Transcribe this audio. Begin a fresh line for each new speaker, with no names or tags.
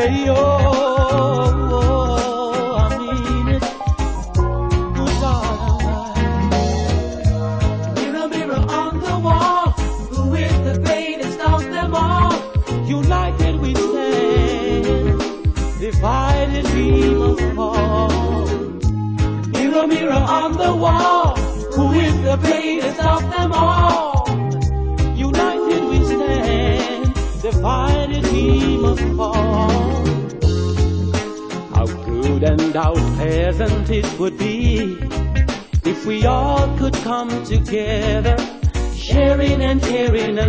Hey, oh, I mean it. Good God Almighty. Mirror, mirror on the wall, who is the greatest of them all? United we stand, divided we must fall. Mirror, mirror on the wall, who is the greatest of them all? United we stand, divided we must fall. How good and how pleasant it would be if we all could come together, sharing and caring.